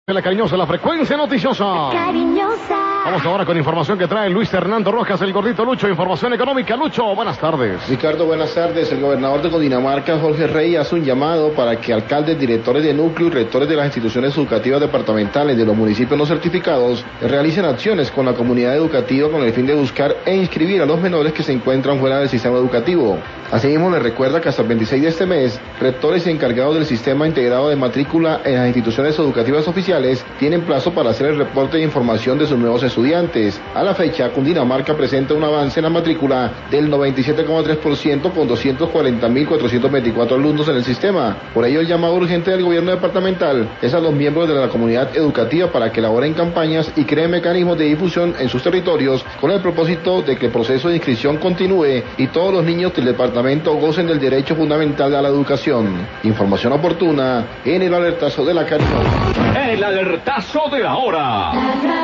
La cariñosa, la frecuencia noticiosa. Cariñosa. Vamos ahora con información que trae Luis Fernando Rojas, el gordito Lucho. Información económica. Lucho, buenas tardes. Ricardo, buenas tardes. El gobernador de Cundinamarca, Jorge Rey, hace un llamado para que alcaldes, directores de núcleo y rectores de las instituciones educativas departamentales de los municipios no certificados realicen acciones con la comunidad educativa con el fin de buscar e inscribir a los menores que se encuentran fuera del sistema educativo. Asimismo, les recuerda que hasta el 26 de este mes, rectores y encargados del sistema integrado de matrícula en las instituciones educativas oficiales tienen plazo para hacer el reporte de información de sus nuevos estudiantes. A la fecha, Cundinamarca presenta un avance en la matrícula del 97,3% con 240.424 alumnos en el sistema. Por ello, el llamado urgente del gobierno departamental es a los miembros de la comunidad educativa para que elaboren campañas y creen mecanismos de difusión en sus territorios con el propósito de que el proceso de inscripción continúe y todos los niños del departamento gocen del derecho fundamental a la educación. Información oportuna en el alertazo de la Cariñosa. El alertazo de la hora.